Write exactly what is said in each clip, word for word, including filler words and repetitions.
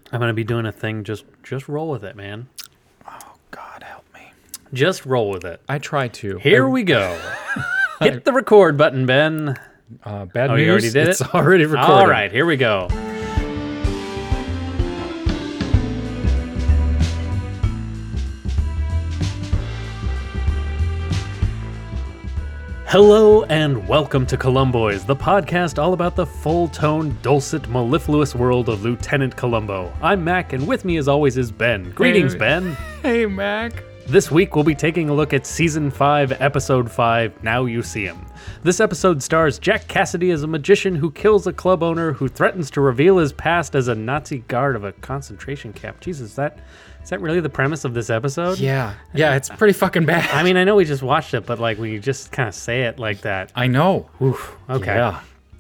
I'm going to be doing a thing. Just just roll with it, man. Oh, God, help me. Just roll with it. I try to. Here I, we go. Hit the record button, Ben. Uh, bad oh, news. You already did it's it? already recorded. All right, here we go. Hello and welcome to Columboys, the podcast all about the full-tone, dulcet, mellifluous world of Lieutenant Columbo. I'm Mac, and with me as always is Ben. Greetings, Hey. Ben. Hey, Mac. This week we'll be taking a look at Season five, Episode five, Now You See Him. This episode stars Jack Cassidy as a magician who kills a club owner who threatens to reveal his past as a Nazi guard of a concentration camp. Jesus, is that... Is that really the premise of this episode? Yeah. Yeah, it's pretty fucking bad. I mean, I know we just watched it, but like when you just kind of say it like that. I know. Oof. Okay. Yeah.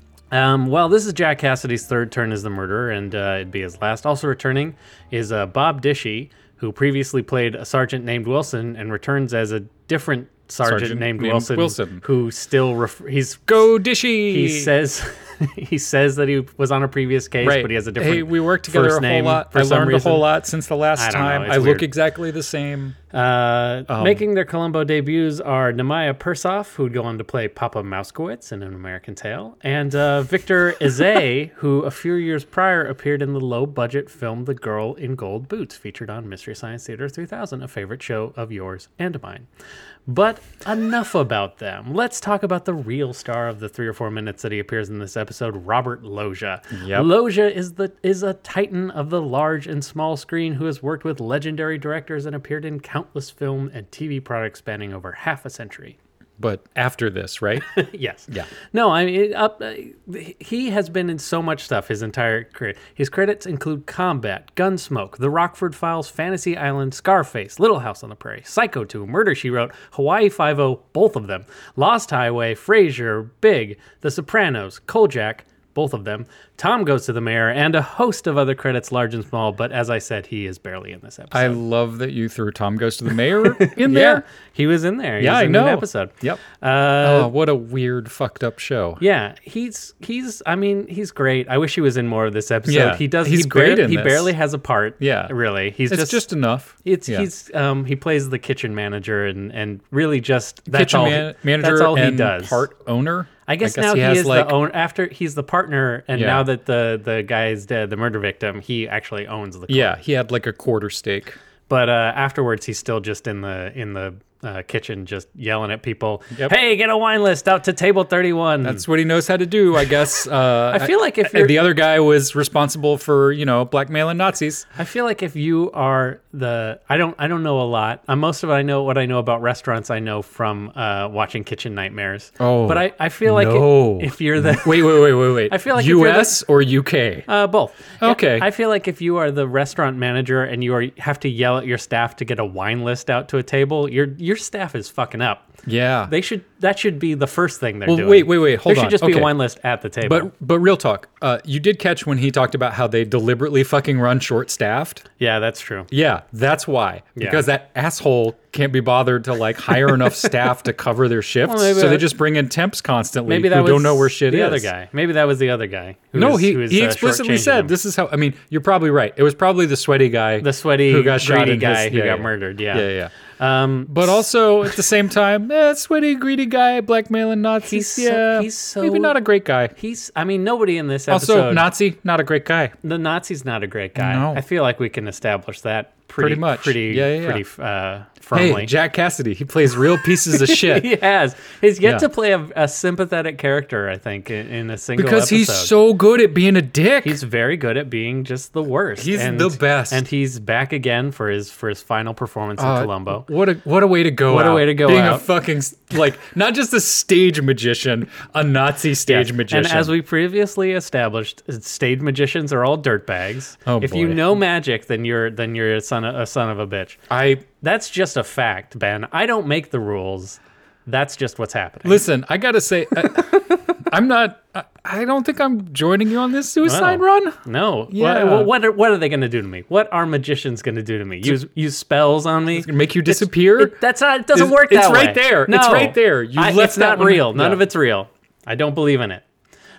Um, well, this is Jack Cassidy's third turn as the murderer, and uh, it'd be his last. Also returning is uh, Bob Dishy, who previously played a sergeant named Wilson and returns as a different sergeant, Sergeant named, named Wilson, Wilson. who still ref- he's Go Dishy. he says he says that he was on a previous case, Right. but he has a different Hey, we worked together first a whole name lot. for I some learned reason. a whole lot since the last I don't know, time. it's I weird. look exactly the same. Uh, Um, making their Columbo debuts are Nemaya Persoff, who would go on to play Papa Mouskowitz in An American Tale, and uh, Victor Izay, who a few years prior appeared in the low-budget film The Girl in Gold Boots, featured on Mystery Science Theater three thousand, a favorite show of yours and mine. But enough about them. Let's talk about the real star of the three or four minutes that he appears in this episode, Robert Loggia. Yep. Loggia is the is a titan of the large and small screen who has worked with legendary directors and appeared in countless film and T V products spanning over half a century. But after this, right? Yes. Yeah. No, I mean, it, up, uh, he has been in so much stuff his entire career. His credits include Combat, Gunsmoke, The Rockford Files, Fantasy Island, Scarface, Little House on the Prairie, Psycho two, Murder, She Wrote, Hawaii Five-O, both of them, Lost Highway, Frasier, Big, The Sopranos, Kojak, both of them, Tom Goes to the Mayor, and a host of other credits, large and small, but as I said, he is barely in this episode. I love that you threw Tom Goes to the Mayor in Yeah, there. he was in there. He Yeah, was I in know. That episode. Yep. Uh, Oh, what a weird, fucked up show. Yeah, he's he's. I mean, he's great. I wish he was in more of this episode. Yeah, he does. he's he great bar- in He this. barely has a part. Yeah. really. He's It's just. just enough. it's yeah. he's. Um, he plays the kitchen manager and and really just that's Kitchen all. man- he, manager that's all and he does. part owner. I guess, I guess now he he, has, is like- the owner. After he's the partner, and Yeah. now that the the guy is dead, the murder victim, he actually owns the. Club. Yeah, he had like a quarter stake. But uh, afterwards, he's still just in the in the uh, kitchen, just yelling at people. Yep. Hey, get a wine list out to table thirty-one. That's what he knows how to do, I guess. Uh, I feel like if I- you're- the other guy was responsible for, you know, blackmailing Nazis. I feel like if you are the, I don't, I don't know a lot. Uh, most of it, I know what I know about restaurants. I know from uh, watching Kitchen Nightmares. Oh, but I, I feel like no. if, if you're the, Wait, wait, wait, wait, wait. I feel like if U you're the- S or U K? uh, both. Okay. I feel like if you are the restaurant manager and you are have to yell at your staff to get a wine list out to a table, your your staff is fucking up. Yeah. They should. That should be the first thing they're Well, doing. wait, wait, wait, hold There should on. just be Okay. a wine list at the table. But but real talk, uh, you did catch when he talked about how they deliberately fucking run short-staffed? yeah, that's true. Yeah, that's why. Yeah. Because that asshole can't be bothered to like hire enough staff to cover their shifts, Well, maybe so they that- just bring in temps constantly Maybe that who was don't know where shit the is. other guy. Maybe that was the other guy. Who No, was, he who was, he uh, explicitly shortchanging said him. this is how. I mean, you're probably right. It was probably the sweaty guy, The sweaty, who got shot greedy in guy his, who yeah, got yeah. murdered. Yeah. Yeah, yeah. Um, But also at the same time, eh, sweaty, greedy guy blackmailing Nazis. He's so- yeah, he's so- maybe not a great guy. he's. I mean, nobody in this episode. Also, Nazi, not a great guy. the Nazi's not a great guy. No. I feel like we can establish that pretty, Pretty much. Pretty, Yeah, yeah, yeah. pretty uh, firmly. Hey, Jack Cassidy, he plays real pieces of shit. He has. He's yet Yeah. to play a, a sympathetic character. I think in, in a single Because episode. he's so good at being a dick. He's very good at being just the worst. He's and, the best. and he's back again for his for his final performance in Uh, Columbo. What a what a way to go! What a out. way to go Being out. a fucking like not just a stage magician, a Nazi stage Yes. magician. And as we previously established, stage magicians are all dirtbags. Oh, if you boy. know magic, then you're then you're a son of, a son of a bitch. I That's just a fact, Ben. I don't make the rules. That's just what's happening. listen. I gotta say, I, I'm not. I, I don't think I'm joining you on this suicide Wow. run. No. Yeah. What, what, are, what are they going to do to me? What are magicians going to do to me? Use use spells on me? Make you disappear. It, that's not. It doesn't It's- work that it's way. right there. No. It's right there. You I, left it's that not one- real. None yeah. of it's real. I don't believe in it.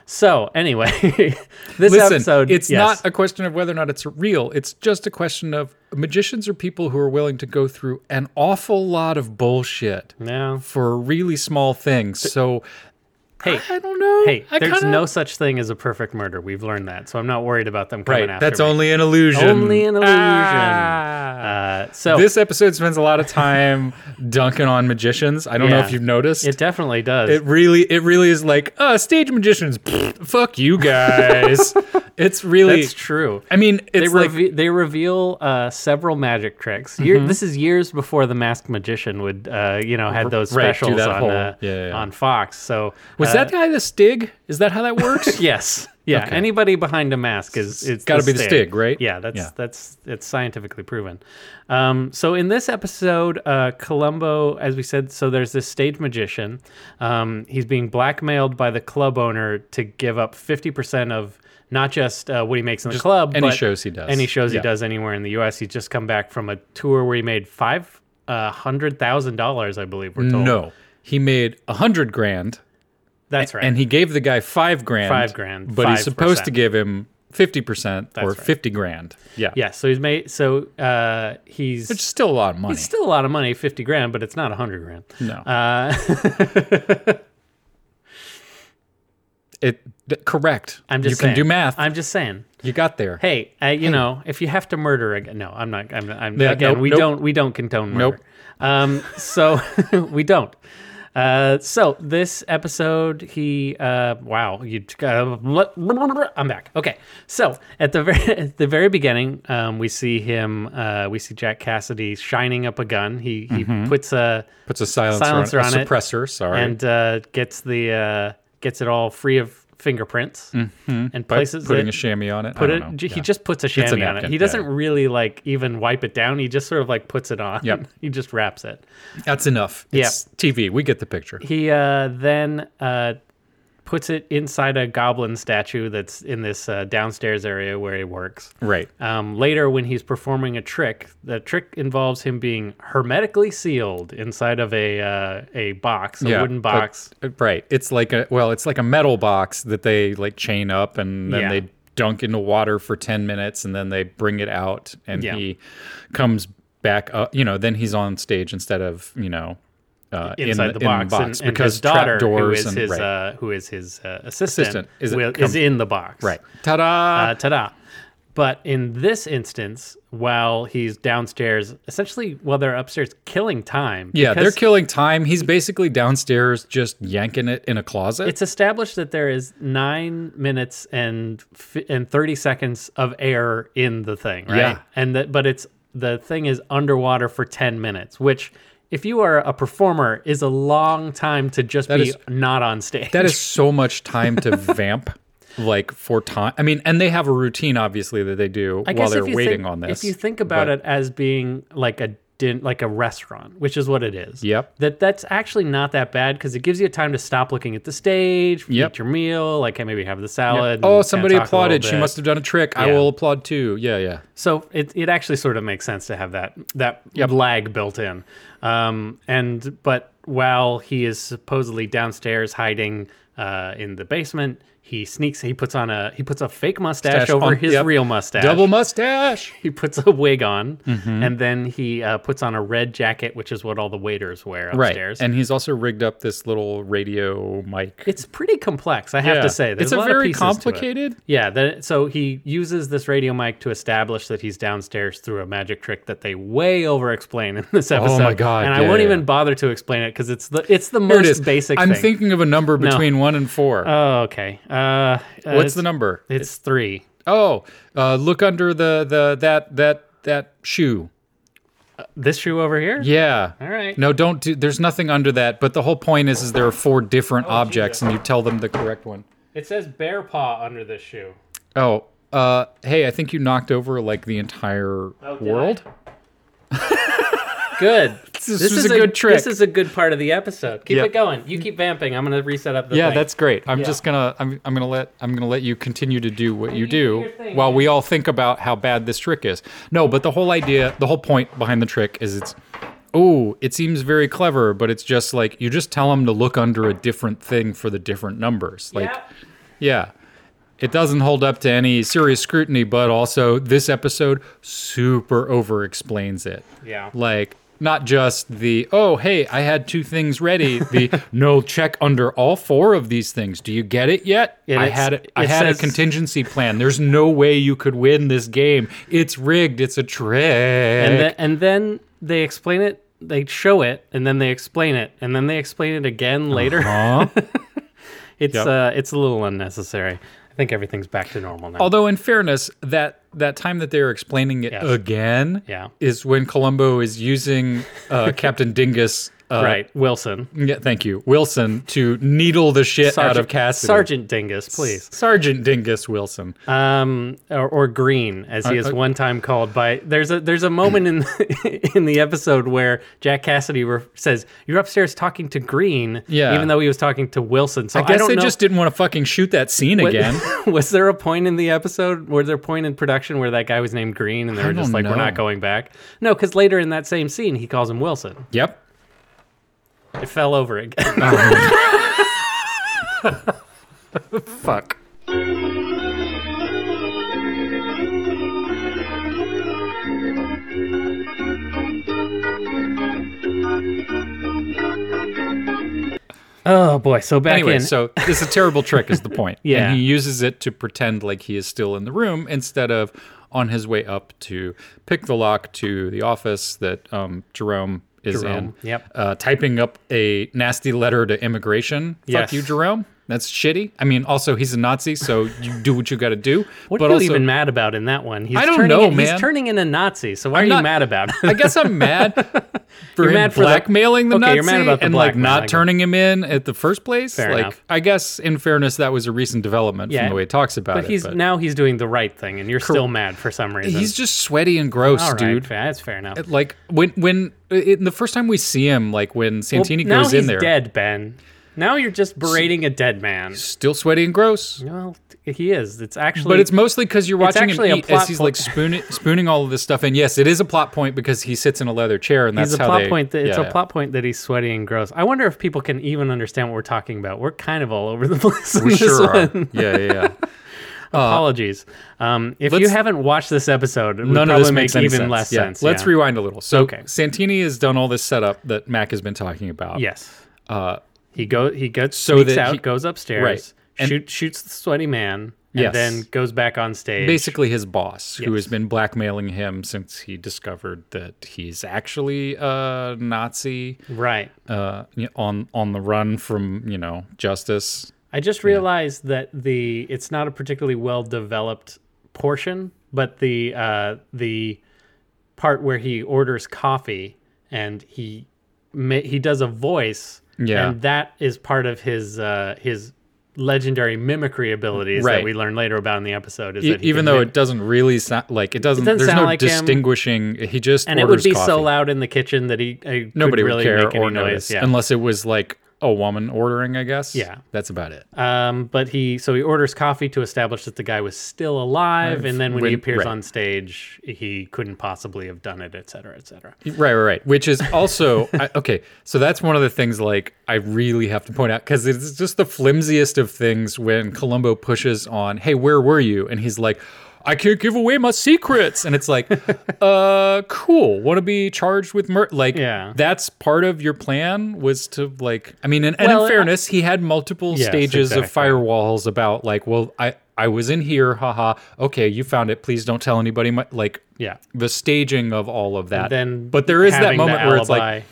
So anyway, this Listen, episode, it's yes. not a question of whether or not it's real. It's just a question of magicians are people who are willing to go through an awful lot of bullshit No. for really small things. So, Hey, I don't know. hey, I there's kinda- no such thing as a perfect murder. We've learned that, so I'm not worried about them coming right. after That's me. only an illusion. Only an illusion. Ah. Uh, so This episode spends a lot of time dunking on magicians. I don't know Yeah. if you've noticed. it definitely does. It really, it really is like, uh, stage magicians. Pfft, fuck you guys. It's really. That's true. I mean, They, it's like reve- they reveal uh, several magic tricks. Year- Mm-hmm. This is years before the Masked Magician would, uh, you know, had those Right, do specials that on whole- uh, yeah, yeah, yeah. on Fox. So was uh, that guy the Stig? Is that how that works? Yes. Yeah. Okay. Anybody behind a mask is it's gotta be the Stig, right? Yeah. That's Yeah. that's it's scientifically proven. Um, so in this episode, uh, Columbo, as we said, so there's this stage magician. Um, he's being blackmailed by the club owner to give up fifty percent of not just uh, what he makes in the club, any but shows he does. any shows Yeah. he does anywhere in the U S. He's just come back from a tour where he made five uh, hundred thousand dollars, I believe. We're told. No, he made a hundred grand, That's right. and he gave the guy five grand. Five grand, but he's supposed to five percent. give him fifty percent or right. fifty grand. Yeah, yeah. So he's made. So uh, he's. which is still a lot of money. It's still a lot of money, fifty grand, but it's not a hundred grand. no, Uh, it th- correct. I'm just you saying. can do math. I'm just saying. you got there. Hey, uh, you know, if you have to murder again, no, I'm not. I'm. I'm Yeah, again, nope, we nope. don't. We don't condone murder. Nope. Um. So we don't. Uh. So this episode, he. Uh. Wow. You. Uh, I'm back. Okay. So at the very at the very beginning, um, we see him. Uh, we see Jack Cassidy shining up a gun. He he puts a Puts a silencer, Silencer on, on a it. suppressor. Sorry, and uh, gets the uh, gets it all free of fingerprints and By places putting it. a chamois on it. Put I it. don't know. j- He Yeah. just puts a chamois on it. napkin, He doesn't yeah. really like even wipe it down. He just sort of like puts it on. Yep. He just wraps it. That's enough. It's T V. We get the picture. He uh, then uh, puts it inside a goblin statue that's in this uh, downstairs area where he works. Right. Um, later, when he's performing a trick, the trick involves him being hermetically sealed inside of a uh, a box, a wooden but- box. right. It's like a well, it's like a metal box that they like chain up and then Yeah. they dunk into water for ten minutes and then they bring it out and Yeah. he comes back up, you know, then he's on stage instead of, you know, uh, inside in the, the, box, in the box and, and because his daughter, trap who doors is and his right. uh, who is his uh, assistant, Assistant. Is it will- come- is in the box. right. Ta-da! Uh, ta-da! But in this instance, while he's downstairs, essentially while they're upstairs killing time. yeah, they're because killing time. He's basically downstairs just yanking it in a closet. It's established that there is nine minutes and fi- and thirty seconds of air in the thing, right? Yeah. And that, but it's the thing is underwater for ten minutes, which, if you are a performer, is a long time to just That be is- not on stage. That is so much time to vamp, like for time. I mean, and they have a routine, obviously, that they do I while guess they're if you waiting think, on this. If you think about but- it as being like a din- like a restaurant, which is what it is. Yep. That that's actually not that bad because it gives you time to stop looking at the stage, Yep. eat your meal, like maybe have the salad. oh, and somebody kinda talk a little applauded. She bit. must have done a trick. I Yeah. will applaud too. Yeah, yeah. So it it actually sort of makes sense to have that that Yep. lag built in. Um, and but while he is supposedly downstairs hiding uh, in the basement, he sneaks. He puts on a he puts a fake mustache Stash over on- his yep. real mustache. Double mustache. He puts a wig on, Mm-hmm. and then he uh, puts on a red jacket, which is what all the waiters wear Right. upstairs. And he's also rigged up this little radio mic. It's pretty complex, I have Yeah. to say. There's It's a, a lot of very pieces to it. complicated. Yeah, that, so he uses this radio mic to establish that he's downstairs through a magic trick that they way over explain in this episode. Oh my God, And I yeah, won't yeah. even bother to explain it because it's the it's the Here most it is. basic I'm thing. thinking of a number between one and four. Oh, okay. Uh, uh, What's it's, the number? It's three. Oh, uh, look under the the that that that shoe. This shoe over here? Yeah. All right. No, don't do. There's nothing under that. But the whole point is, is there are four different objects, Jesus. and you tell them the correct one. It says bear paw under this shoe. Oh, uh, hey, I think you knocked over like the entire Oh, did world. Good. This was a good trick. This is a good part of the episode. Keep Yep. it going. You keep vamping. I'm gonna reset up the Yeah, thing. that's great. I'm Yeah. just gonna I'm I'm gonna let I'm gonna let you continue to do what you you do do your thing, while man. we all think about how bad this trick is. No, but the whole idea, the whole point behind the trick is it's oh, it seems very clever, but it's just like you just tell them to look under a different thing for the different numbers. Like Yeah. Yeah. It doesn't hold up to any serious scrutiny, but also this episode super over explains it. Yeah. Like, not just the, oh, hey, I had two things ready. The, no, check under all four of these things. Do you get it yet? And I it's- had, it I had says- a contingency plan. There's no way you could win this game. It's rigged. It's a trick. And then, and then they explain it, they show it, and then they explain it, and then they explain it again later. Huh? It's Yep. uh, it's a little unnecessary. I think everything's back to normal now. Although, in fairness, that that time that they're explaining it Yes. again Yeah. is when Columbo is using uh, Captain Dingus. Uh, right, Wilson. Yeah, thank you, Wilson, to needle the shit out of Cassidy. Sergeant Dingus, please. Sergeant Dingus Wilson. Um, or, or Green, as he is Uh, uh, one time called by. There's a there's a moment in in the episode where Jack Cassidy re- says, "You're upstairs talking to Green," Yeah. even though he was talking to Wilson. So I guess don't they know, just didn't want to fucking shoot that scene What- again. Was there a point in the episode? Was there a point in production where that guy was named Green and they I were just don't like, "We're know. not going back"? No, because later in that same scene, he calls him Wilson. Yep. It fell over again. Fuck. Oh boy! So back Anyway, in. so it's a terrible trick is the point. Yeah. And he uses it to pretend like he is still in the room instead of on his way up to pick the lock to the office that um, Jerome is Jerome, in. yep. Uh, typing up a nasty letter to immigration. Yes. Fuck you, Jerome. That's shitty. I mean, also, he's a Nazi, so you do what you got to do. What but are you also, even mad about in that one? He's I don't turning know, in, man. He's turning in a Nazi, so why I'm are you not- mad about it? I guess I'm mad for You're him mad for the- blackmailing the Okay, Nazi you're mad about the and like blackmail, I not guess. turning him in at the first place. Fair like, enough. I guess in fairness, that was a recent development Yeah, from the way he talks about but it. he's now he's doing the right thing, and you're still mad for some reason. he's just sweaty and gross, All right, dude. fair- That's fair enough. Like when when in the first time we see him, like when Santini Well, now goes he's in there, dead, Ben. Now you're just berating a dead man. still sweaty and gross. Well, he is. It's actually. But it's mostly because you're watching him actually a eat plot as he's po- like spooning, spooning all of this stuff. And yes, it is a plot point because he sits in a leather chair, and that's He's a how plot they. point. That, it's yeah, a yeah. plot point that he's sweaty and gross. I wonder if people can even understand what we're talking about. We're kind of all over the place. in We this sure are. one. Yeah, yeah, yeah. Apologies. Um, if you let's- haven't watched this episode, it would None of probably this make makes any even sense. less Yeah. sense. Let's yeah. rewind a little. So Okay. Santini has done all this setup that Mac has been talking about. Yes. Uh, He go. He gets So sneaks that out, he- goes upstairs, right. And- shoot, shoots the sweaty man, and Yes. then goes back on stage. basically his boss, who Yes. has been blackmailing him since he discovered that he's actually a Nazi right. uh, y- on on the run from you know justice. I just realized that the it's not a particularly well developed portion, but the uh, the part where he orders coffee and he ma- he does a voice, Yeah. and that is part of his uh, his legendary mimicry abilities Right. that we learn later about in the episode. Is E- that he even can though mim- it doesn't really sound like it doesn't. doesn't there's sound no like him. distinguishing. He just and it would orders be coffee. so loud in the kitchen that he, he Nobody could really would care make any or noise. notice Yeah. unless it was like a woman ordering. I guess. Yeah. that's about it. Um, but he so he orders coffee to establish that the guy was still alive, and then when, he When- appears right. on stage, he couldn't possibly have done it, et cetera, et cetera. Right, right, right. Which is also I, okay. So that's one of the things like I really have to point out because it's just the flimsiest of things when Columbo pushes on, "Hey, where were you?" and he's like, "I can't give away my secrets," and it's like, uh, cool. Want to be charged with murder? Like, Yeah. that's part of your plan was to like. I mean, and, and Well, in fairness, he had multiple Yes, stages of exactly. firewalls about like, well, I. I was in here, haha. Okay, you found it. Please don't tell anybody. My, like, Yeah. the staging of all of that. Then, but there is that having the moment where it's like, alibi-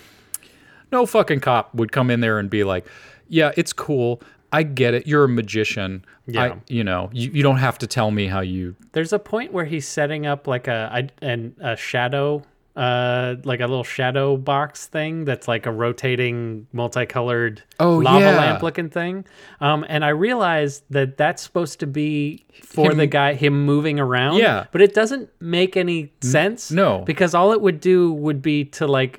no fucking cop would come in there and be like, yeah, it's cool. I get it. You're a magician. Yeah. I, you know, you, you don't have to tell me how you. there's a point where he's setting up like a a, an- a shadow, uh, like a little shadow box thing that's like a rotating, multicolored Oh, lava yeah. lamp looking thing. Um, and I realized that that's supposed to be for Him- the guy, him moving around. Yeah. But it doesn't make any sense. no. Because all it would do would be to like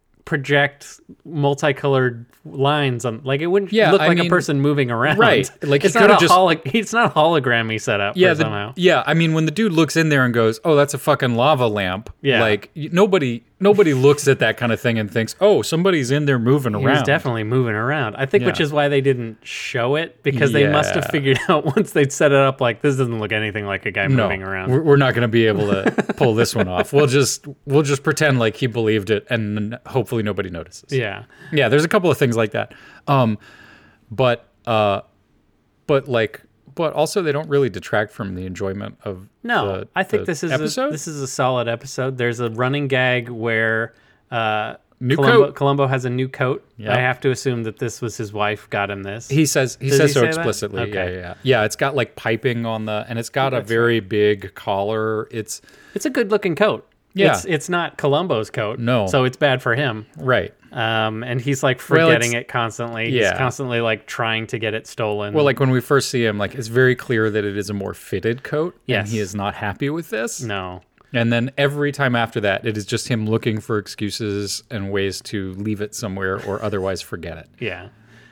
project multicolored lines on, like it wouldn't Yeah, look I like mean- a person moving around. Right. Like, it's he not a could've just- holo- it's not hologrammy setup. Yeah, for the- somehow. yeah. I mean, when the dude looks in there and goes, "Oh, that's a fucking lava lamp." Yeah. Like y- nobody nobody looks at that kind of thing and thinks, "Oh, somebody's in there moving He around." was definitely moving around. I think, Yeah. which is why they didn't show it, because they must have Yeah. figured out once they'd set it up, like, this doesn't look anything like a guy no, moving around. we're, we're not going to be able to pull this one off. We'll just we'll just pretend like he believed it, and hopefully nobody notices. Yeah. Yeah, there's a couple of things like that. Um, but uh, but like, but also they don't really detract from the enjoyment of. No, the, I think the this is episode. a, this is a solid episode. There's a running gag where uh, New Columbo, coat. Columbo has a new coat. Yep. I have to assume that this was his wife got him this. He says he Does says he so say that? explicitly. Okay. Yeah, yeah, yeah. Yeah, it's got like piping on the, and it's got a very big collar. It's It's a good looking coat. Yeah. It's, it's not Columbo's coat. No. So it's bad for him. right. Um, and he's like Well, forgetting it's- it constantly. yeah. He's constantly like trying to get it stolen. Well, like when we first see him, like it's very clear that it is a more fitted coat, Yes. and he is not happy with this. no. And then every time after that, it is just him looking for excuses and ways to leave it somewhere or otherwise forget it. Yeah.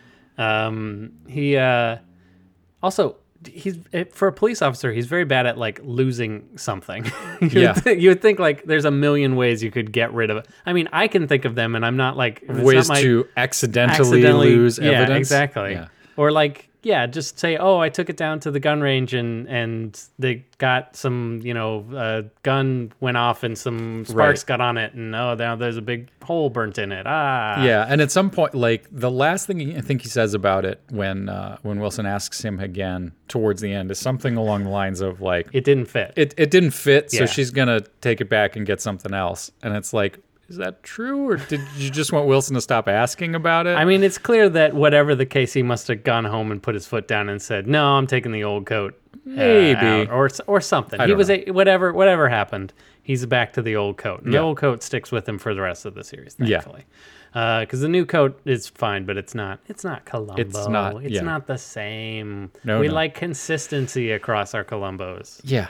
Um, he uh, also he's for a police officer. He's very bad at like losing something. you, Yeah. would think, you would think like there's a million ways you could get rid of it. I mean, I can think of them, and I'm not like it's Ways not my, to accidentally, accidentally lose yeah, evidence. exactly. Yeah. Or like yeah, just say, oh, I took it down to the gun range and and they got some, you know, uh, gun went off and some sparks Right. got on it, and oh, now there's a big hole burnt in it. Ah, Yeah, and at some point, like the last thing he, I think he says about it when uh, when Wilson asks him again towards the end is something along the lines of like it didn't fit. it, it didn't fit, so Yeah. she's gonna take it back and get something else. And it's like, is that true, or did you just want Wilson to stop asking about it? I mean, it's clear that whatever the case, he must have gone home and put his foot down and said, "No, I'm taking the old coat." uh, Maybe. out," or or something. I He don't was know. a, whatever whatever happened. He's back to the old coat, and Yeah. the old coat sticks with him for the rest of the series. Yeah. Thankfully, because the new coat is fine, but it's not. It's not Columbo. It's not, It's yeah. not the same. No, we no. like consistency across our Columbos. yeah,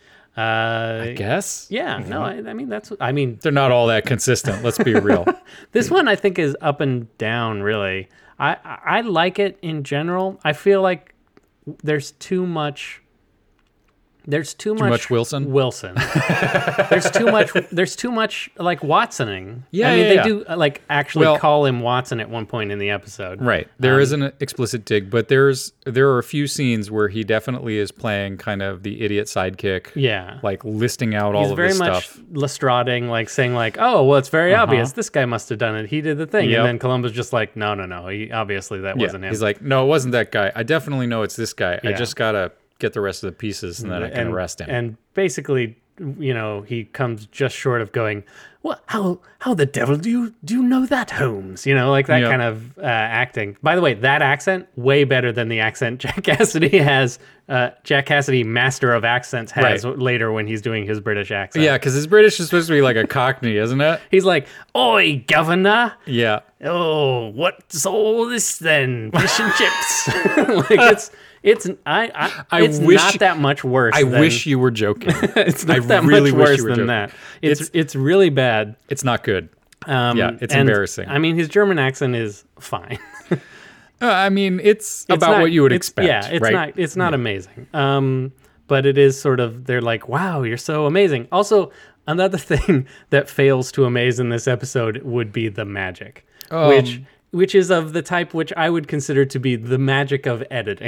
Uh, I guess. yeah. No, I, I mean that's. I mean, They're not all that consistent. Let's be real. this one I think is up and down. Really, I I I like it in general. I feel like there's too much. There's too, much, much Wilson? Wilson. there's too much. There's too much like Watsoning. Yeah, I mean yeah, they yeah. do uh, like actually Well- call him Watson at one point in the episode. Right. There Um, is an explicit dig, but there's there are a few scenes where he definitely is playing kind of the idiot sidekick. Yeah. Like listing out all He's of very this much stuff. Lestrading, like saying like, "Oh, well, it's very Uh-huh. obvious. This guy must have done it. He did the thing." Yep. And then Columbo's just like, "No, no, no. He obviously that Yeah. wasn't him." He's like, no, it wasn't that guy. I definitely know it's this guy. I Yeah. just gotta get the rest of the pieces and then I can and, arrest him. And basically, you know, he comes just short of going, "Well, how how the devil do you do you know that, Holmes?" You know, like that Yeah. kind of uh, acting. By the way, that accent way better than the accent Jack Cassidy has. Uh, Jack Cassidy, master of accents, has Right. later when he's doing his British accent. yeah, because his British is supposed to be like a Cockney, isn't it? He's like, "Oi, governor." Yeah. Oh, what's all this then? Fish and chips. like it's it's I, I, I it's wish- not that much worse. I than, wish you were joking. it's not I that really much wish worse you were than joking. that. It's, it's It's- really bad. It's not good. Um, Yeah, it's and, embarrassing. I mean, his German accent is fine. Uh, I mean, it's, It's about not- what you would it's- expect. Yeah, it's right? not it's not amazing. Um, but it is sort of they're like, "Wow, you're so amazing." Also, another thing that fails to amaze in this episode would be the magic, Um, which which is of the type which I would consider to be the magic of editing.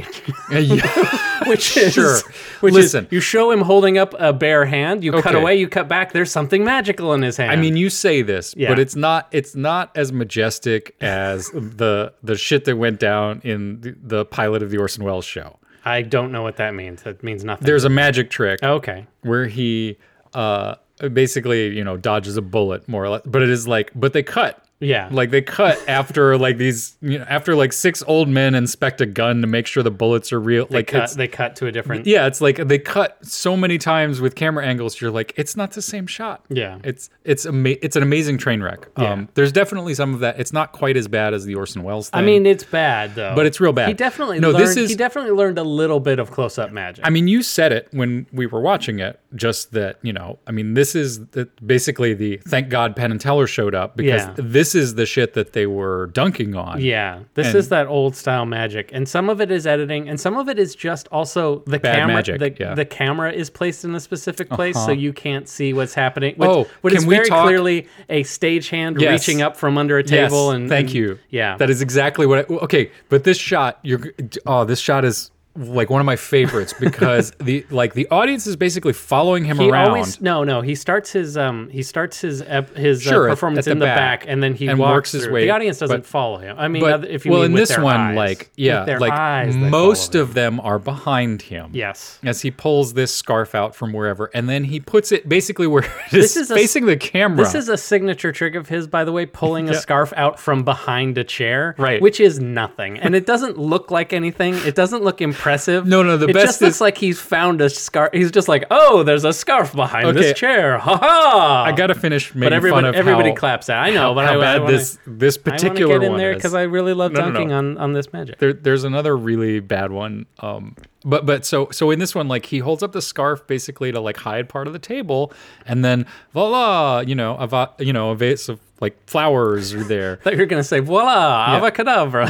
Yeah. which is Sure. which Listen. is you show him holding up a bare hand, you cut Okay. away, you cut back, there's something magical in his hand. I mean, you say this, Yeah. but it's not. It's not as majestic as the the shit that went down in the, the pilot of the Orson Welles show. I don't know what that means. That means nothing. There's a magic trick okay. where he uh, basically, you know, dodges a bullet more or less, but it is like, but they cut. Yeah. Like they cut after like these, you know, after like six old men inspect a gun to make sure the bullets are real. they like cut it's, they cut to a different yeah, it's like they cut so many times with camera angles. You're like, it's not the same shot. Yeah. It's it's ama- it's an amazing train wreck. Yeah. Um, there's definitely some of that. It's not quite as bad as the Orson Welles thing. I mean, it's bad though. But it's real bad. He definitely No, learned, this is- he definitely learned a little bit of close up magic. I mean, you said it when we were watching it. Just that, you know, I mean, this is the, basically the thank God Penn and Teller showed up because Yeah. this this is the shit that they were dunking on. Yeah, this And- is that old style magic, and some of it is editing, and some of it is just also the Bad camera. magic, the, yeah. the camera is placed in a specific place, Uh-huh. so you can't see what's happening. Which, Oh, what can is we very talk- clearly a stagehand Yes. reaching up from under a Yes, table. and thank and- you. Yeah, That is exactly what I, okay, but this shot, you're oh, this shot is like one of my favorites because the like the audience is basically following him he around. always no no he starts his um he starts his ep, his Sure, uh, at- performance at in the the back, back, and then he and walks works his through. way- The audience doesn't but- follow him. I mean, but other- if you well, mean in with this their one, eyes. like yeah, With their like eyes, they most follow him. of them are behind him. Yes. as he pulls this scarf out from wherever, and then he puts it basically where it is, This is a- facing the camera. This is a signature trick of his, by the way, pulling a Yeah. scarf out from behind a chair, Right. which is nothing, and it doesn't look like anything. It doesn't look impressive. No, no, the it best just looks is- like he's found a scarf. He's just like, oh, there's a scarf behind Okay. this chair. Ha ha! I gotta finish making But everybody, fun of everybody how, claps at. I know, how, but how I, bad I wanna, this this I want particular to get in one there is. because I really love No, no, no. dunking on on this magic. There, there's another really bad one. Um, but but so so in this one, like he holds up the scarf basically to like hide part of the table, and then voila, you know, a va- you know, a vase of like flowers are there. I thought you were gonna say voila, avacadabra.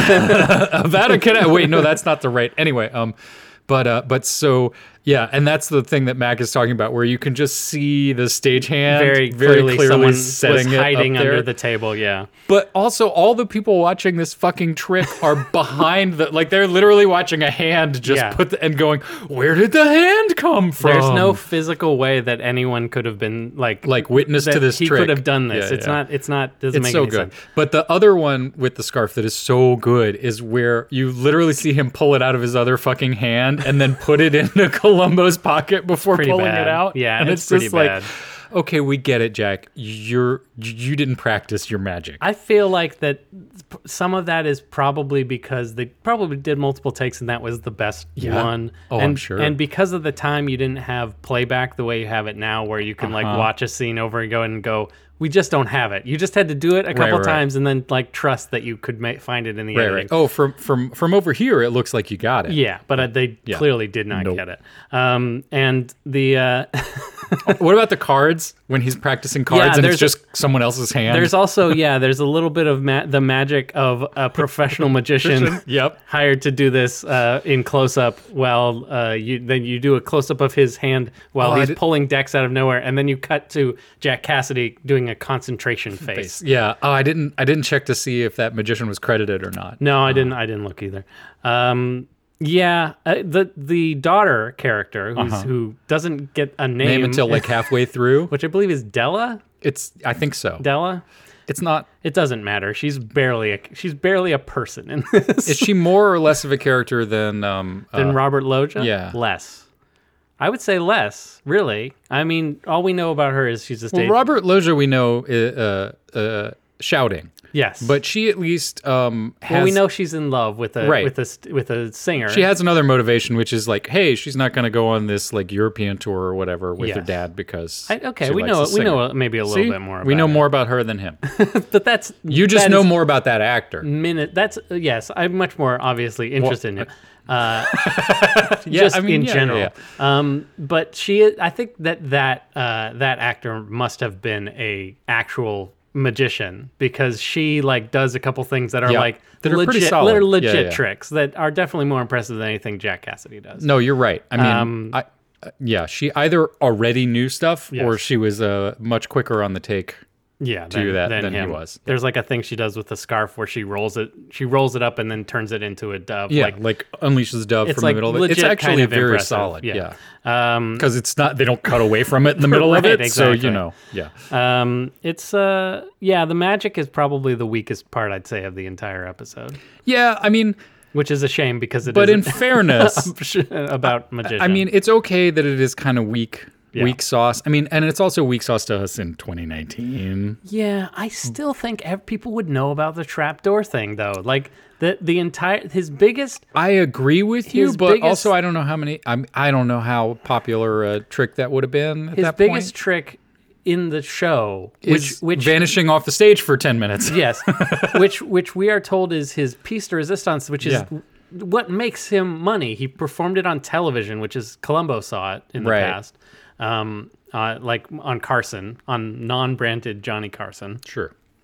Yeah, Vatican. Wait, no, that's not the right. Anyway, um, but uh, but so yeah, and that's the thing that Mac is talking about, where you can just see the stagehand Very, very clearly, clearly someone setting was it up hiding there. under the table. Yeah. But also, all the people watching this fucking trick are behind the, like they're literally watching a hand just Yeah. put the, and going, where did the hand come from? There's no physical way that anyone could have been like like witness that to this he trick. could have done this. Yeah, it's yeah. not. It's not. Doesn't It's make so any good. sense. But the other one with the scarf that is so good is where you literally see him pull it out of his other fucking hand and then put it into Columbo's pocket before Pretty pulling bad. it out. Yeah, and it's it's, pretty just bad. like, okay, we get it, Jack. You're you didn't practice your magic. I feel like that some of that is probably because they probably did multiple takes and that was the best Yeah. one. Oh, and, I'm sure. And because of the time you didn't have playback the way you have it now, where you can like Uh-huh. watch a scene over and go and go, we just don't have it. You just had to do it a couple right. times and then like trust that you could ma- find it in the right, editing. right. Oh, from from from over here, it looks like you got it. Yeah, but uh, they Yeah. clearly did not Nope. get it. Um, and the uh, What about the cards when he's practicing cards Yeah, and there's it's just someone else's hand? there's also yeah, there's a little bit of ma- the magic of a professional magician. Yep. Hired to do this uh, in close up. While uh, you then you do a close up of his hand while Oh, I he's did- pulling decks out of nowhere, and then you cut to Jack Cassidy doing a concentration face. Yeah. Oh, I didn't. I didn't check to see if that magician was credited or not. No, I didn't. I didn't look either. Um, yeah, uh, the the daughter character who's, Uh-huh. who doesn't get a name, Name until like halfway through. which I believe is Della. It's. I think so. Della. It's not. It doesn't matter. She's barely a she's barely a person in this. Is she more or less of a character than um than uh, Robert Loggia? yeah. Less. I would say less, really. I mean, all we know about her is she's a well, stage. Robert Loggia we know uh, uh shouting, yes, but she at least um has. well, we know she's in love with a Right. with a st- with a singer. She has another motivation, which is like, hey, she's not going to go on this like European tour or whatever with her Yes. dad because I, okay, she we likes know the we know singer. maybe a little See? bit more. About we know it. more about her than him. but that's You just that know is more about that actor. Minute. That's uh, yes. I'm much more obviously interested in him. Uh, Yeah, just I mean, in yeah, general. yeah, Um, but she, I think that that uh, that actor must have been a actual magician because she like does a couple things that are Yeah, like that are pretty legit, solid. they're Yeah, legit yeah. tricks that are definitely more impressive than anything Jack Cassidy does. No, you're right. I mean, Um, I, uh, yeah, she either already knew stuff or Yes. she was uh, much quicker on the take. yeah, do than, that than, than he him. was. There's like a thing she does with the scarf where she rolls it, she rolls it up and then turns it into a dove. Yeah, like, like, unleashes dove it's from like the middle of it. It's legit actually kind of very impressive. solid. Yeah. Yeah, um, because it's not. They don't cut away from it in the middle of Right, it. So exactly. you know, yeah. Um, it's uh, yeah, the magic is probably the weakest part I'd say of the entire episode, Yeah, I mean, which is a shame because it but in isn't fairness, about magician. I mean, it's okay that it is kind of weak, Yeah. weak sauce. I mean, and it's also weak sauce to us in twenty nineteen. yeah, I still think ev- people would know about the trapdoor thing though. Like the the entire his biggest. I agree with you, His but biggest- also I don't know how many. I'm, I don't know how popular a trick that would have been at His that biggest point. trick in the show, Is which which vanishing off the stage for ten minutes. yes, which which we are told is his piece de resistance, which is Yeah. what makes him money. He performed it on television, which is Columbo saw it in the Right. past, um, uh, like on Carson, on non-branded Johnny Carson. Sure.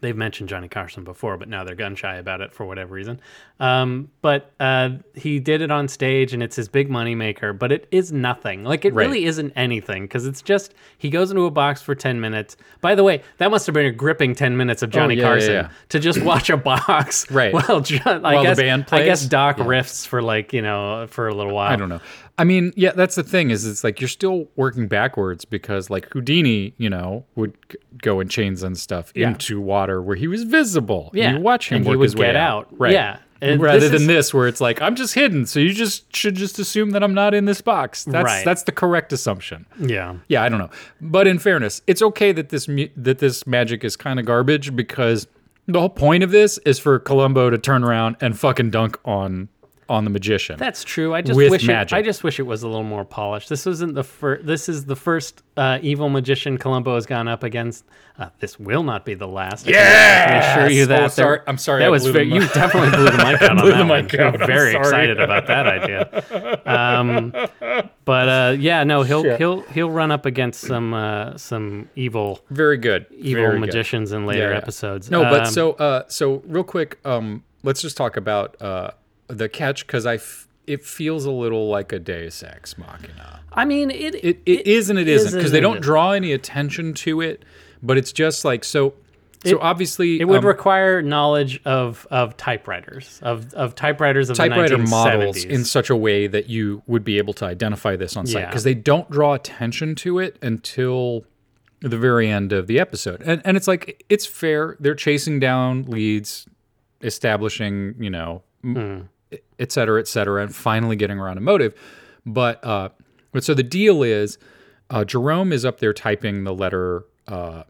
They've mentioned Johnny Carson before, but now they're gun shy about it for whatever reason. Um, but uh, he did it on stage, and it's his big money maker. But it is nothing. Like it Right. really isn't anything because it's just he goes into a box for ten minutes. By the way, that must have been a gripping ten minutes of Johnny Oh, yeah, yeah, Carson yeah. to just watch a box. Right. Well, John, I While the guess band I guess plays? Doc Yeah. riffs for like you know for a little while. I don't know. I mean, yeah, that's the thing is it's like you're still working backwards because like Houdini, you know, would g- go in chains and stuff Yeah. into water where he was visible. Yeah, You watch him and he work would his way get out. out. Right. Yeah. And Rather this than is- this where it's like I'm just hidden, so you just should just assume that I'm not in this box. That's Right. that's the correct assumption. Yeah. Yeah, I don't know. But in fairness, it's okay that this mu- that this magic is kind of garbage because the whole point of this is for Columbo to turn around and fucking dunk on on the magician. That's true. I just With wish magic. it, I just wish it was a little more polished. This isn't the first. This is the first uh, evil magician Columbo has gone up against. Uh, this will not be the last. I can- I can assure you that. Oh, sorry- There- I'm sorry That I was blew very, the you mic. definitely blew the mic out on blew that the one. mic I'm out. I'm very sorry. excited about that idea. Um, but uh, yeah, no, he'll Shit. he'll he'll run up against some uh, some evil Very good. evil Very good. magicians in later Yeah, yeah. episodes. No, but Um, so uh, so real quick, um, let's just talk about uh, the catch because I f- it feels a little like a Deus Ex Machina. I mean, it It, it is and it isn't because they and don't it draw any attention to it, but it's just like so. So It- obviously, It would um, require knowledge of, of typewriters, of, of typewriters of typewriter the models nineteen seventies. in such a way that you would be able to identify this on site Yeah. because they don't draw attention to it until the very end of the episode. And and it's like it's fair. They're chasing down leads, establishing, you know, m et cetera, et cetera, and finally getting around a motive. But uh, but so the deal is, uh, Jerome is up there typing the letter uh,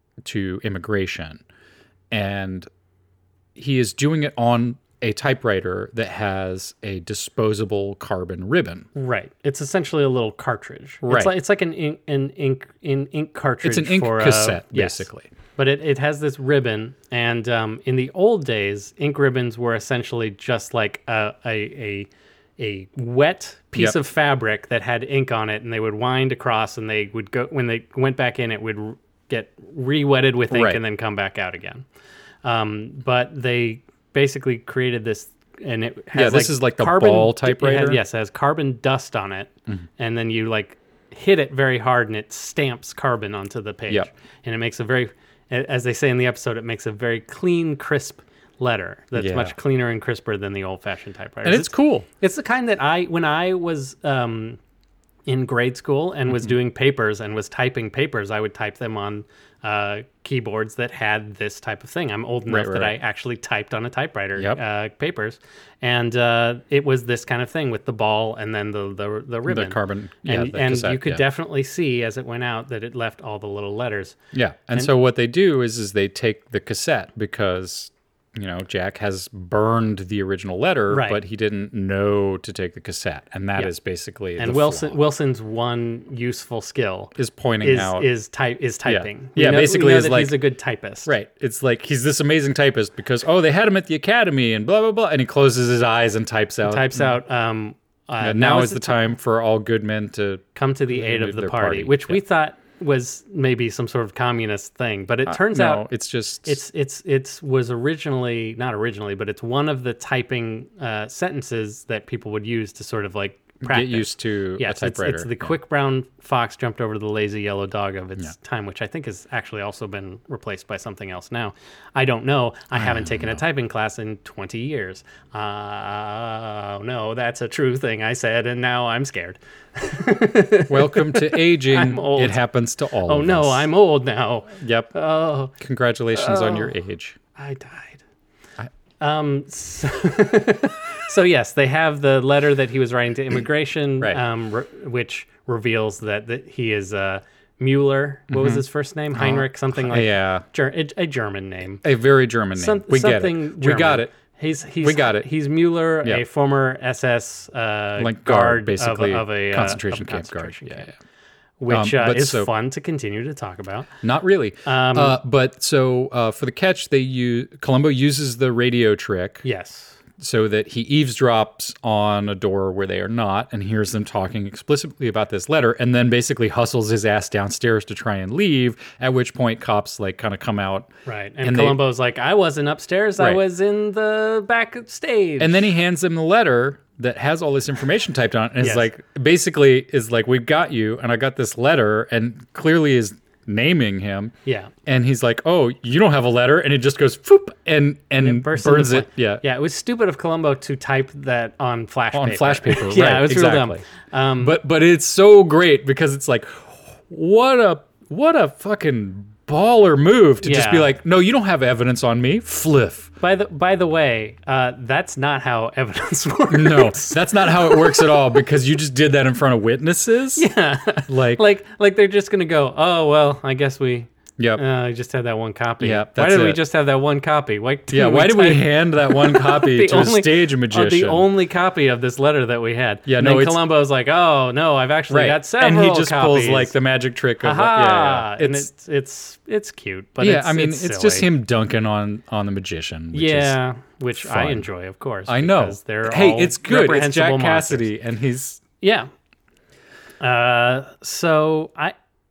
to immigration, and he is doing it on a typewriter that has a disposable carbon ribbon. Right. It's essentially a little cartridge. Right. It's like, it's like an ink, an ink, in ink cartridge. It's an ink for, uh, cassette, yes. basically. But it, it has this ribbon, and um, in the old days, ink ribbons were essentially just like a a a, a wet piece Yep. of fabric that had ink on it, and they would wind across, and they would go when they went back in, it would r- get re-wetted with ink Right. and then come back out again. Um, but they basically created this, and it has Yeah, this like is like the carbon, ball it has- typewriter? yes, it has carbon dust on it, and then you like hit it very hard, and it stamps carbon onto the page, Yep. and it makes a very, as they say in the episode, it makes a very clean, crisp letter that's Yeah. much cleaner and crisper than the old-fashioned typewriters. And it's cool. It's the kind that I, when I was um, in grade school and Mm-hmm. was doing papers and was typing papers, I would type them on uh, keyboards that had this type of thing. I'm old enough right, that right. I actually typed on a typewriter Yep. uh, papers, and uh, it was this kind of thing with the ball and then the the, the ribbon, carbon- yeah, and, the and cassette, you could yeah. definitely see as it went out that it left all the little letters. Yeah. And, so what they do is is they take the cassette because you know Jack has burned the original letter, Right. but he didn't know to take the cassette, and that is Yeah. basically And the Wilson flaw, Wilson's one useful skill is pointing is out is type is typing. Yeah, We know- basically we know is that like- he's a good typist. right. It's like he's this amazing typist because oh they had him at the academy and blah blah blah, and he closes his eyes and types out. Types out. Um, uh, And now, is the time for all good men to come to the aid of the their party, party, which we yeah. thought was maybe some sort of communist thing, but it turns no, out it's just it's it's it's was originally not originally, but it's one of the typing uh, sentences that people would use to sort of like practice. get used to Yeah, a it's, it's, typewriter. it's the Yeah. quick brown fox jumped over the lazy yellow dog of its time, which I think has actually also been replaced by something else now. I don't know. I, haven't taken a typing class in twenty years. Uh, no, that's a true thing I said, and now I'm scared. Welcome to aging. I'm old. It happens to all. Oh of no, us. I'm old now. Yep. Oh, Congratulations on your age. I died. Um. So, so yes, they have the letter that he was writing to immigration, Right. um, re- which reveals that, that he is uh, Mueller. What was his first name? Heinrich, something like Yeah. Ger- a, a German name. A very German name. Some, we get something it. German. We got it. He's, he's We got it. He's Mueller, Yeah. a former S S uh, Like guard, guard, basically of, of a uh, concentration of a camp concentration guard. Yeah, camp, yeah. which Um, uh, but is so- fun to continue to talk about. Not really. uh, but so uh, for the catch, they use Columbo uses the radio trick Yes. so that he eavesdrops on a door where they are not and hears them talking explicitly about this letter, and then basically hustles his ass downstairs to try and leave, at which point cops like kind of come out. Right. And, and Columbo's they, like, I wasn't upstairs. Right. I was in the backstage. And then he hands them the letter that has all this information typed on it, and Yes. is like, basically is like, we've got you, and I got this letter, and clearly is naming him. Yeah. And he's like, oh, you don't have a letter, and it just goes whoop, and and, It bursts burns into it. flame. Yeah. Yeah, it was stupid of Columbo to type that on flash On paper. flash paper, yeah, right, it was exactly. real dumb. Um, But but it's so great because it's like, what a what a fucking baller move to just be Yeah. like, no, you don't have evidence on me, fliff. by the by the way, uh, that's not how evidence works. No, that's not how it works at all, because you just did that in front of witnesses. Yeah. Like, like like they're just gonna go, oh well, I guess we yep. uh, I just had that one copy. Yeah, why that's did we it. just have that one copy? Why didn't yeah, why did we type- hand that one copy The to only- a stage uh, magician? the only copy of this letter that we had. Yeah, and no, then it's- Columbo's like, oh no, I've actually right. got several And he just copies. pulls like the magic trick of like, Aha! yeah, yeah, yeah. and It's, it's it's it's cute, but yeah, it's, I mean, it's, it's, just silly. him dunking on on the magician. Which Yeah, is, which fun. I enjoy, of course. I know. because They're Hey, all it's good. It's reprehensible Jack monsters. Cassidy, and he's Yeah. Uh, so I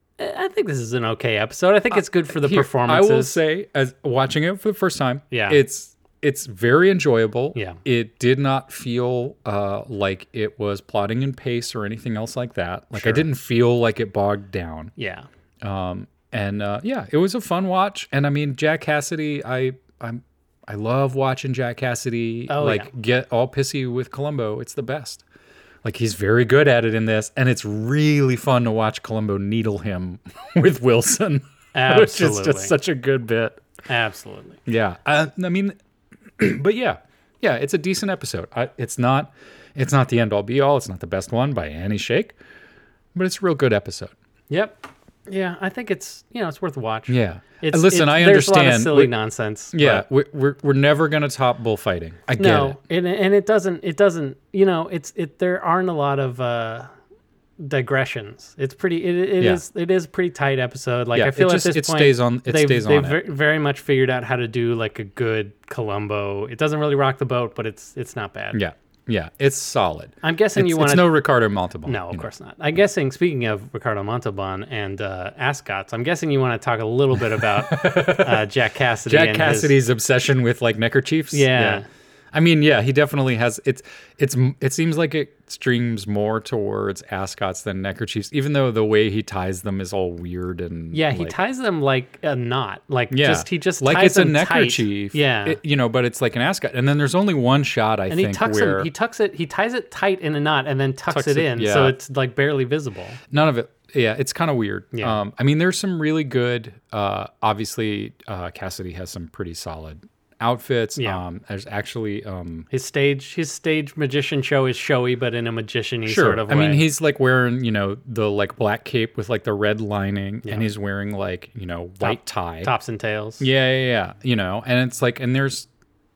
I think this is an okay episode. I think it's good for the Here, performances. I will say, as watching it for the first time, Yeah. it's it's very enjoyable. Yeah. It did not feel uh, like it was plotting in pace or anything else like that. Like I Sure. didn't feel like it bogged down. Yeah. Um, and uh, yeah, it was a fun watch. And I mean, Jack Cassidy, I I'm I love watching Jack Cassidy Oh, like yeah. get all pissy with Columbo. It's the best. Like he's very good at it in this, and it's really fun to watch Columbo needle him with Wilson, which is Absolutely. just such a good bit. Absolutely. Yeah, uh, I mean, but yeah, yeah, it's a decent episode. I, it's not, it's not the end all be all. It's not the best one by any shake, but it's a real good episode. Yep. Yeah, I think it's you know it's worth a watch. Yeah, It's, listen, it's, I there's a lot of understand. silly We- nonsense. Yeah, but- we're, we're we're never gonna top bullfighting. I get no, it. and and it doesn't it doesn't you know it's it there aren't a lot of uh, digressions. It's pretty it, it Yeah. is it is a pretty tight episode. Like Yeah, I feel it at just- this it point stays on- it they've, stays they've on ver- it. very much figured out how to do like a good Columbo. It doesn't really rock the boat, but it's it's not bad. Yeah, yeah, it's solid. I'm guessing It's, you want it's to no Ricardo Montalban. No, of you know. course not. I'm guessing, speaking of Ricardo Montalban and uh, Ascots, I'm guessing you want to talk a little bit about uh, Jack Cassidy. Jack and Cassidy's obsession with like neckerchiefs. Yeah. I mean, yeah, he definitely has. It's it's it seems like it streams more towards ascots than neckerchiefs, even though the way he ties them is all weird and His, yeah, he like, ties them like a knot. Like, yeah, just he just like ties it's a them tight. neckerchief. Yeah. It- you know, but it's like an ascot, and then there's only one shot I and he think tucks where him, he tucks it, he ties it tight in a knot and then tucks, Tucks it it- in. yeah. So it's like barely visible. none of it. Yeah, it's kind of weird. Yeah. Um, I mean, there's some really good. Uh, obviously, uh, Cassidy has some pretty solid outfits. Yeah. Um, there's actually. Um, His stage, his stage magician show is showy, but in a magician-y Sure. sort of I way. mean, he's like wearing, you know, the like black cape with like the red lining, Yeah. and he's wearing like, you know, white tie. tops and tails. Yeah, yeah, yeah. You know, and it's like, and there's,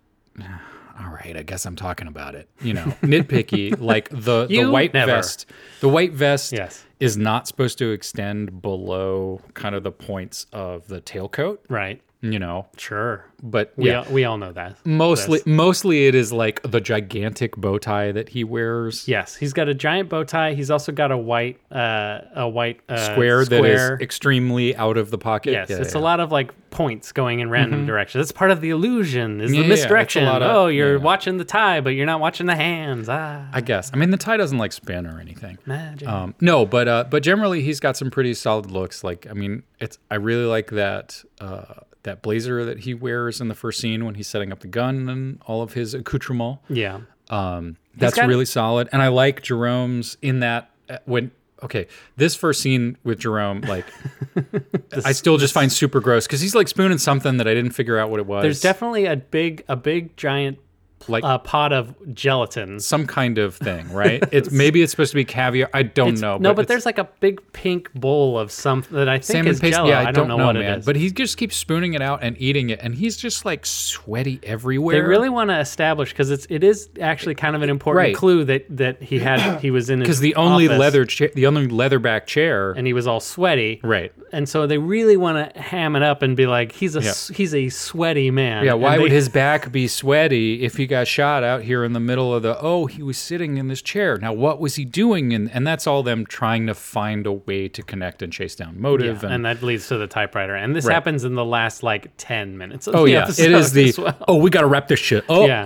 all right, I guess I'm talking about it. You know, nitpicky, like the the You white never. vest. The white vest Yes. is not supposed to extend below kind of the points of the tailcoat. Right. You know, Sure. but We, yeah. all, we all know that. Mostly, This. mostly it is like the gigantic bow tie that he wears. Yes, he's got a giant bow tie. He's also got a white, uh, a white uh, Square, square. that is extremely out of the pocket. Yes, Yeah, it's yeah. a lot of like points going in random directions. That's part of the illusion. Is Yeah, the yeah, it's a misdirection? lot of- oh, you're yeah. watching the tie, but you're not watching the hands. Ah, I guess. I mean, the tie doesn't like spin or anything. magic. Um, no, but uh, but generally he's got some pretty solid looks. Like, I mean, it's I really like that uh, that blazer that he wears in the first scene when he's setting up the gun and all of his accoutrement. yeah, Um, that's got- really solid, and I like Jerome's in that uh, when. Okay, this first scene with Jerome, like, I still just find super gross because he's like spooning something that I didn't figure out what it was. there's definitely a big, a big giant like uh, pot of gelatin. some kind of thing, right? It's maybe it's supposed to be caviar. I don't It's- know. no, but it's- there's like a big pink bowl of something that I think salmon is paste. Jello. Yeah, I, don't know, what man. it is. But he just keeps spooning it out and eating it, and he's just like sweaty everywhere. they really want to establish because it's it is actually kind of an important Right. clue that that he had he was in his because the only office leather cha- the only leatherback chair, and he was all sweaty. right? and so they really want to ham it up and be like, he's a Yeah. he's a sweaty man. Yeah, why And would they- his back be sweaty if he got shot out here in the middle of the, oh, he was sitting in this chair. Now, what was he doing? And and that's all them trying to find a way to connect and chase down Yeah, motive. and, and, that leads to the typewriter. And this Right. happens in the last like ten minutes of oh, the yeah, episode it is the, as well. oh, we got to wrap this shit. Oh, Yeah.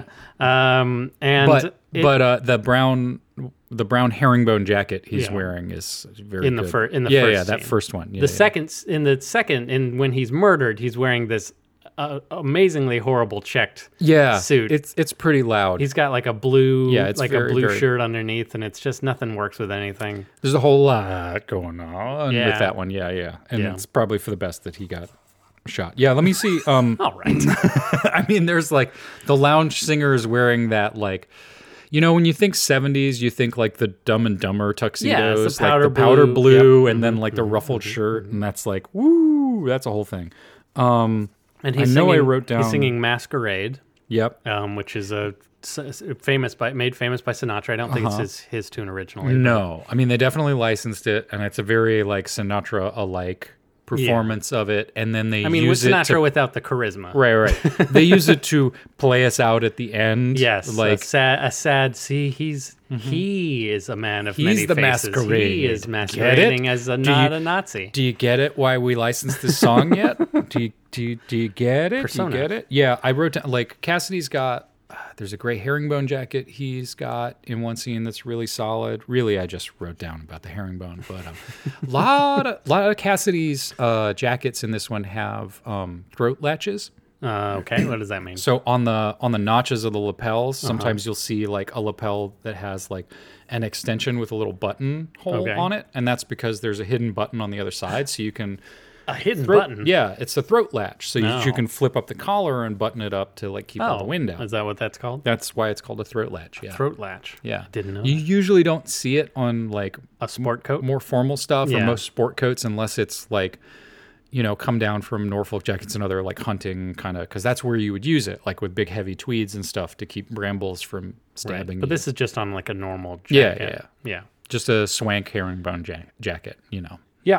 Um, and but it- but uh, the brown the brown herringbone jacket he's Yeah. wearing is very In the good. fir- in the yeah, first yeah, that scene. first one. Yeah, the yeah. second s- in the second in when he's murdered, he's wearing this uh, amazingly horrible checked yeah, suit. It's it's pretty loud. He's got like a blue, Yeah, it's like very, a blue very- shirt underneath, and it's just nothing works with anything. There's a whole lot going on Yeah. with that one. Yeah, yeah, and Yeah. it's probably for the best that he got shot. Yeah, let me see. Um, All right. I mean, there's like the lounge singer is wearing that like. You know, when you think seventies, you think like the Dumb and Dumber tuxedos, powder like the powder blue. blue, Yep. and then like the ruffled shirt, and that's like, woo, that's a whole thing. Um, And I he's know I singing, wrote down- He's singing "Masquerade," yep. um, which is a s- s- famous by made famous by Sinatra. I don't think Uh-huh. it's his, his tune originally. No, I mean they definitely licensed it, and it's a very like Sinatra alike performance of it, and then they I mean, with use it Sinatra to without the charisma. right, right. They use it to play us out at the end. Yes, like a sad, a sad. See, he's he is a man of He's many the faces. He masquerade. is Get it? masquerading as a Do not you- a Nazi. do you get it? Why we licensed this song yet? do you do you, do you get it? Persona. Do you get it? Yeah, I wrote down like Cassidy's got. Uh, there's a gray herringbone jacket he's got in one scene that's really solid. Really, I just wrote down about the herringbone, but um, lot of lot of Cassidy's uh, jackets in this one have um, throat latches. Uh, okay, what does that mean? So on the on the notches of the lapels, Uh-huh. sometimes you'll see like a lapel that has like an extension with a little button hole Okay. on it, and that's because there's a hidden button on the other side, so you can A hidden throat- button. Yeah, it's the throat latch, so No. you, you can flip up the collar and button it up to like keep all the wind out. Is that what that's called? That's why it's called a throat latch. Yeah, Throat latch. yeah. Didn't know. You usually don't see it on like A sport coat. more formal stuff or Yeah. most sport coats unless it's like, you know, come down from Norfolk jackets and other like hunting kind of, because that's where you would use it, like with big heavy tweeds and stuff to keep brambles from Right. stabbing But you. this is just on like a normal Yeah, jacket. yeah, yeah. Just a swank herringbone ja- jacket, you know. Yeah.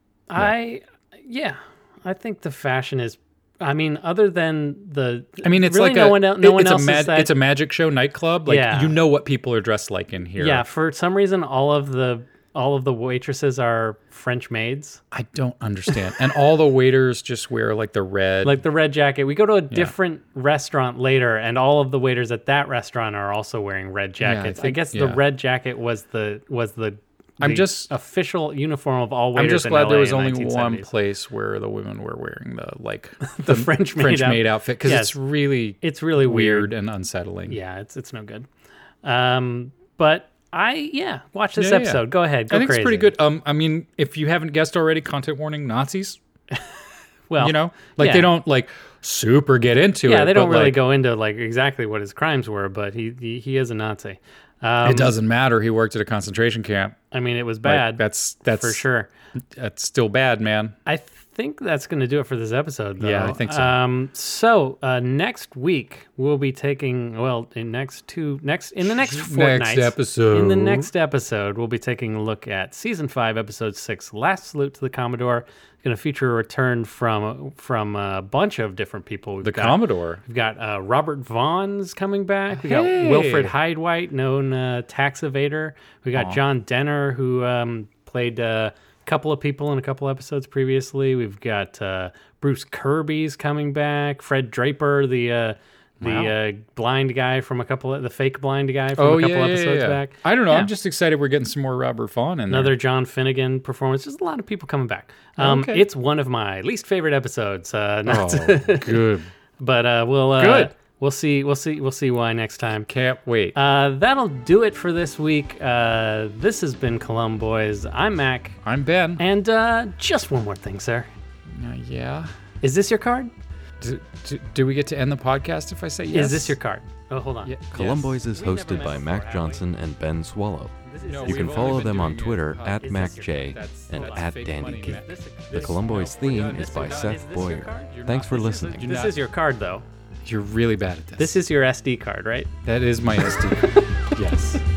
I yeah. I think the fashion is. I mean, other than the. I mean, it's really like no a, one el- no it- one it's else a is mag- that. it's a magic show nightclub. Like Yeah. you know what people are dressed like in here. Yeah, for some reason, all of the all of the waitresses are French maids. I don't understand. And all the waiters just wear like the red. Like the red jacket. We go to a different restaurant later, and all of the waiters at that restaurant are also wearing red I jackets. I, think- guess the yeah. red jacket was the was the. I'm the just- official uniform of all waiters. I'm just in glad L A there was in only nineteen one seventies. place where the women were wearing the like The French maid French out- maid outfit because Yes. it's really It's really weird, weird. and unsettling. Yeah, it's it's no good. Um, but I yeah, watch this Yeah, yeah. episode. Go ahead. Go I think crazy. it's pretty good. Um, I mean, if you haven't guessed already, content warning: Nazis. Well, You know, like yeah. they don't like super get into it. Yeah, they don't but, really like, go into like exactly what his crimes were, but he he, he is a Nazi. Um, It doesn't matter. He worked at a concentration camp. I mean, it was Like, bad. that's that's for sure. That's still bad, man. I think that's going to do it for this episode, though. Yeah, I think so. Um, so uh, next week we'll be taking well in next two next in the next fortnight episode. In the next episode, we'll be taking a look at season five, episode six, "Last Salute to the Commodore." Going to feature a return from from a bunch of different people. We've The got, Commodore. We've got uh, Robert Vaughn's coming back. We Hey. got Wilfred Hydewhite, known uh, tax evader. We got John Denner, who um, played uh, a couple of people in a couple episodes previously. We've got uh, Bruce Kirby's coming back. Fred Draper, the uh, the Wow. uh, blind guy from a couple of the fake blind guy from Oh a couple yeah, yeah, episodes yeah. back. I don't know. Yeah. I'm just excited we're getting some more Robert Vaughn in Another there. John Finnegan performance. There's a lot of people coming back. Um, Okay. It's one of my least favorite episodes. Uh, not Oh, good. but uh, we'll uh, Good. We'll see. We'll see. We'll see why next time. Can't wait. Uh, that'll do it for this week. Uh, this has been Colum Boys. I'm Mac. I'm Ben. And uh, just one more thing, sir. Uh, yeah. Is this your card? Do, do, do we get to end the podcast if I say yes? Is this your card? Oh, hold on. Yeah. Columboys is We never hosted met by before, Mac have Johnson and Ben Swallow. This is- No, You can we've follow only been them on doing it, Twitter uh, at is Mac this your- J that's- and that's at fake Dandy money, Key. man. This- The this- Columboys no, theme this is is by your- Seth is this your Boyer. card? You're Thanks not- for this is- listening. you're This not- is your card, though. You're really bad at this. This is your S D card, right? That is my S D card. Yes.